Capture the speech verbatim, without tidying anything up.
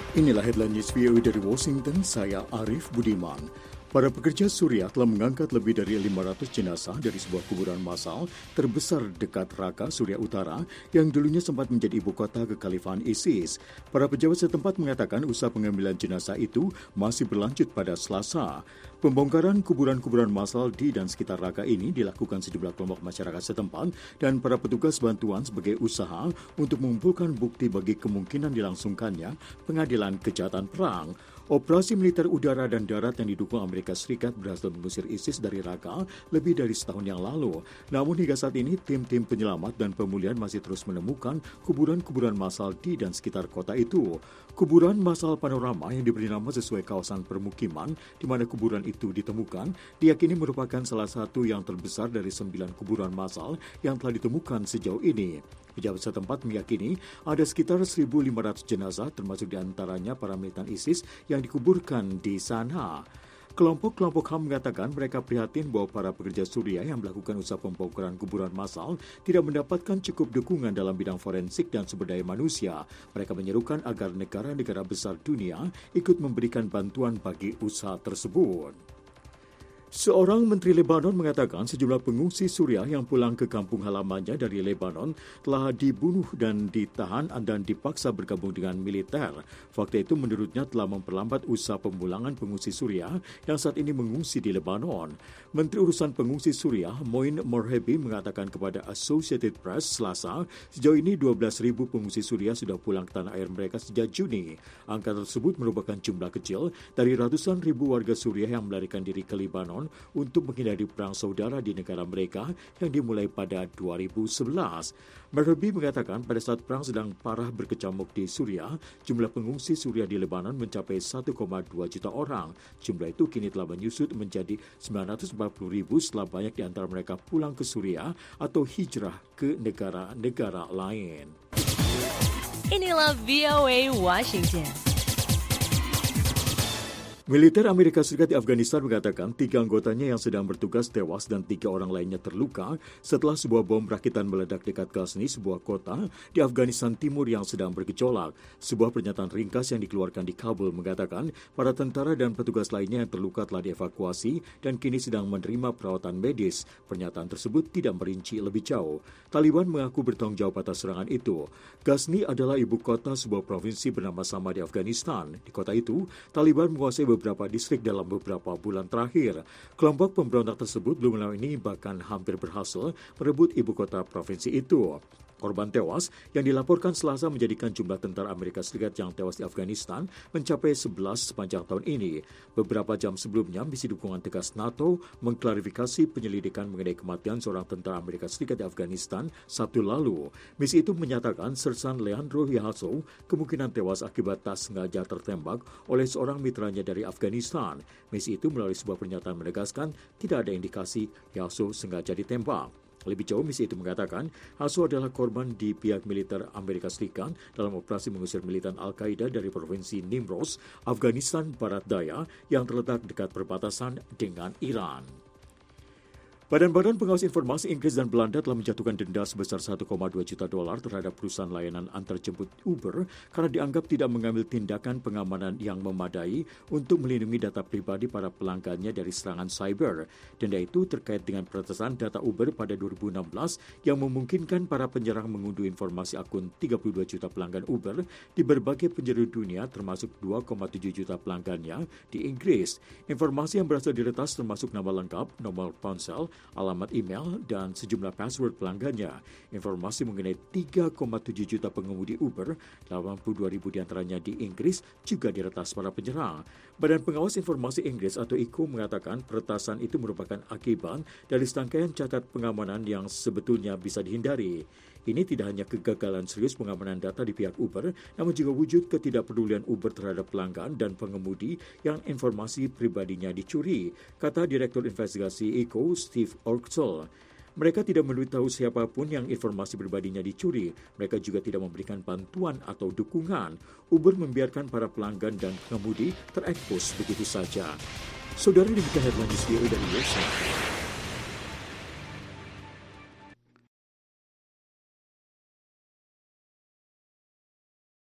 Inilah headline news V O A dari Washington, saya Arif Budiman. Para pekerja Suriah telah mengangkat lebih dari lima ratus jenazah dari sebuah kuburan massal terbesar dekat Raqqa, Suriah Utara, yang dulunya sempat menjadi ibu kota kekhalifahan ISIS. Para pejabat setempat mengatakan usaha pengambilan jenazah itu masih berlanjut pada Selasa. Pembongkaran kuburan-kuburan massal di dan sekitar Raqqa ini dilakukan sejumlah kelompok masyarakat setempat dan para petugas bantuan sebagai usaha untuk mengumpulkan bukti bagi kemungkinan dilangsungkannya pengadilan kejahatan perang. Operasi militer udara dan darat yang didukung Amerika Serikat berhasil mengusir ISIS dari Raqqa lebih dari setahun yang lalu. Namun hingga saat ini tim-tim penyelamat dan pemulihan masih terus menemukan kuburan-kuburan massal di dan sekitar kota itu. Kuburan massal panorama yang diberi nama sesuai kawasan permukiman di mana kuburan itu ditemukan diyakini merupakan salah satu yang terbesar dari sembilan kuburan massal yang telah ditemukan sejauh ini. Pejabat setempat meyakini ada sekitar seribu lima ratus jenazah termasuk diantaranya para militan ISIS yang dikuburkan di sana. Kelompok-kelompok H A M mengatakan mereka prihatin bahwa para pekerja Suriah yang melakukan usaha pembongkaran kuburan massal tidak mendapatkan cukup dukungan dalam bidang forensik dan sumber daya manusia. Mereka menyerukan agar negara-negara besar dunia ikut memberikan bantuan bagi usaha tersebut. Seorang menteri Lebanon mengatakan sejumlah pengungsi Suriah yang pulang ke kampung halamannya dari Lebanon telah dibunuh dan ditahan dan dipaksa bergabung dengan militer. Fakta itu menurutnya telah memperlambat usaha pemulangan pengungsi Suriah yang saat ini mengungsi di Lebanon. Menteri Urusan Pengungsi Suriah, Moin Morhebi, mengatakan kepada Associated Press Selasa, sejauh ini dua belas ribu pengungsi Suriah sudah pulang ke tanah air mereka sejak Juni. Angka tersebut merupakan jumlah kecil dari ratusan ribu warga Suriah yang melarikan diri ke Lebanon untuk menghindari perang saudara di negara mereka yang dimulai pada dua ribu sebelas. Merhebi mengatakan pada saat perang sedang parah berkecamuk di Suriah, jumlah pengungsi Suriah di Lebanon mencapai satu koma dua juta orang. Jumlah itu kini telah menyusut menjadi sembilan ratus empat puluh ribu setelah banyak di antara mereka pulang ke Suriah atau hijrah ke negara-negara lain. Inilah V O A Washington. Militer Amerika Serikat di Afghanistan mengatakan tiga anggotanya yang sedang bertugas tewas dan tiga orang lainnya terluka setelah sebuah bom rakitan meledak dekat Ghazni, sebuah kota di Afghanistan Timur yang sedang bergejolak. Sebuah pernyataan ringkas yang dikeluarkan di Kabul mengatakan para tentara dan petugas lainnya yang terluka telah dievakuasi dan kini sedang menerima perawatan medis. Pernyataan tersebut tidak merinci lebih jauh. Taliban mengaku bertanggung jawab atas serangan itu. Ghazni adalah ibu kota sebuah provinsi bernama sama di Afghanistan. Di kota itu, Taliban menguasai beberapa distrik dalam beberapa bulan terakhir. Kelompok pemberontak tersebut belum lama ini bahkan hampir berhasil merebut ibu kota provinsi itu. Korban tewas yang dilaporkan Selasa menjadikan jumlah tentara Amerika Serikat yang tewas di Afghanistan mencapai sebelas sepanjang tahun ini. Beberapa jam sebelumnya, misi dukungan tegas NATO mengklarifikasi penyelidikan mengenai kematian seorang tentara Amerika Serikat di Afghanistan Sabtu lalu. Misi itu menyatakan Sersan Leandro Yasso kemungkinan tewas akibat tak sengaja tertembak oleh seorang mitranya dari Afghanistan. Misi itu melalui sebuah pernyataan menegaskan tidak ada indikasi Yasso sengaja ditembak. Lebih jauh, misi itu mengatakan Yasso adalah korban di pihak militer Amerika Serikat dalam operasi mengusir militan Al-Qaeda dari provinsi Nimruz, Afghanistan Barat Daya yang terletak dekat perbatasan dengan Iran. Badan-badan pengawas informasi Inggris dan Belanda telah menjatuhkan denda sebesar satu koma dua juta dolar terhadap perusahaan layanan antarjemput Uber karena dianggap tidak mengambil tindakan pengamanan yang memadai untuk melindungi data pribadi para pelanggannya dari serangan cyber. Denda itu terkait dengan peretasan data Uber pada dua ribu enam belas yang memungkinkan para penyerang mengunduh informasi akun tiga puluh dua juta pelanggan Uber di berbagai penjuru dunia termasuk dua koma tujuh juta pelanggannya di Inggris. Informasi yang berhasil diretas termasuk nama lengkap, nomor ponsel, alamat email, dan sejumlah password pelanggannya. Informasi mengenai tiga koma tujuh juta pengemudi Uber, delapan puluh dua ribu diantaranya di Inggris, juga diretas para penyerang. Badan Pengawas Informasi Inggris atau I C O mengatakan peretasan itu merupakan akibat dari serangkaian catat pengamanan yang sebetulnya bisa dihindari. Ini tidak hanya kegagalan serius pengamanan data di pihak Uber, namun juga wujud ketidakpedulian Uber terhadap pelanggan dan pengemudi yang informasi pribadinya dicuri, kata Direktur Investigasi I C O, Steve Orksel. Mereka tidak memberitahu siapapun yang informasi pribadinya dicuri. Mereka juga tidak memberikan bantuan atau dukungan. Uber membiarkan para pelanggan dan pengemudi terekspos begitu saja. Saudara, demikian headline news dari U S A.